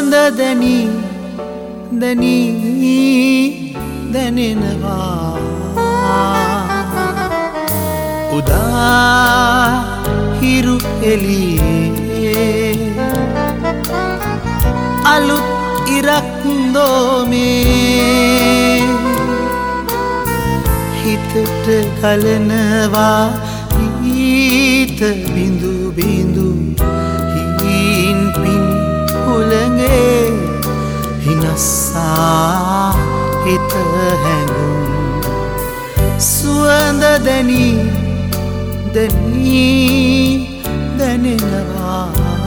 සුවඳ දැනෙනවා උදා හිරු එළියේ අලුත් ඉරක් දෝමේ හිතට ගලනවා ඊත බිඳු බිඳු හිින් පින් උලඟේ හිනස්සා හිත හැඟුම් සුවඳ දැනෙනවා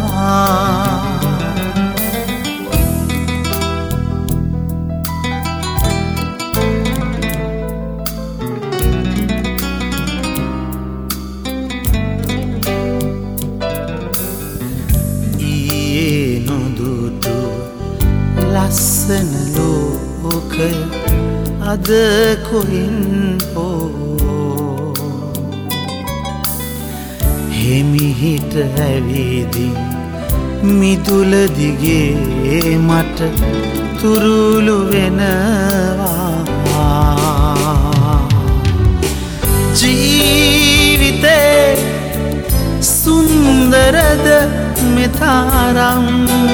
ලස්සන ලෝකය අද කොයින් හෝ හිමිහිට ඇවිදින් මිදුල දිගේ මට තුරුළු වෙනවා ජීවිතේ සුන්දරද මෙතරම්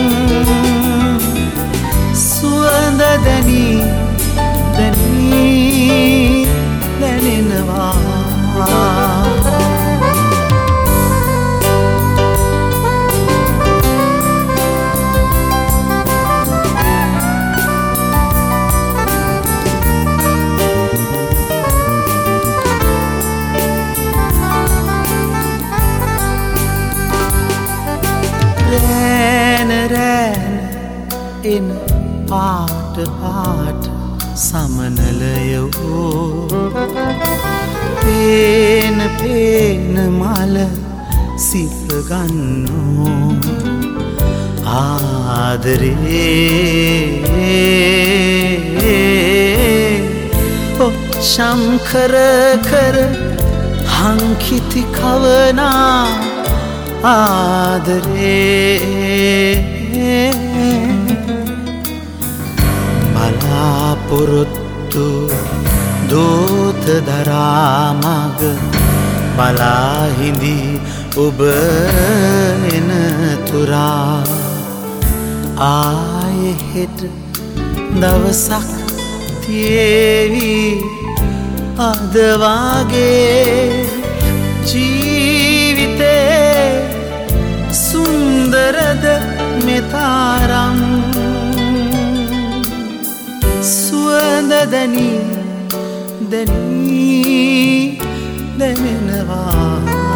සුවඳ දැනෙනවා රැන එන පාට සමනලයෝ පේන මල සිපගන්නෝ ආදරේ ශංකර කර හංකිති කවනා ආදරේ බලාපොරොත්තු දෝත දරාමග බලාහිඳි ඔබ එන තුරා ආයෙහෙට දවසක් තියේවි අද වාගේ ජීවිතේ සුන්දරද මෙතරම් සුවඳ දැනෙනවා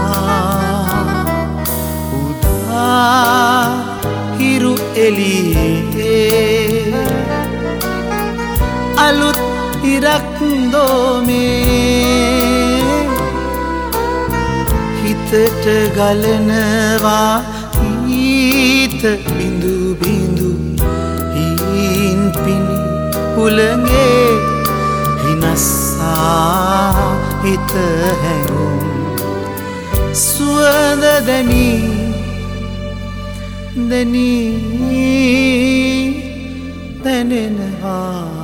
උදා හිරු එළියේ අලුත් ඉරක් දෝමේ හිතට ගලනවා ඊත බිඳු බිඳු හිින් පිණි උලඟේ හිනස්සා හිත හැඟුම් සුවඳ දැනෙනවා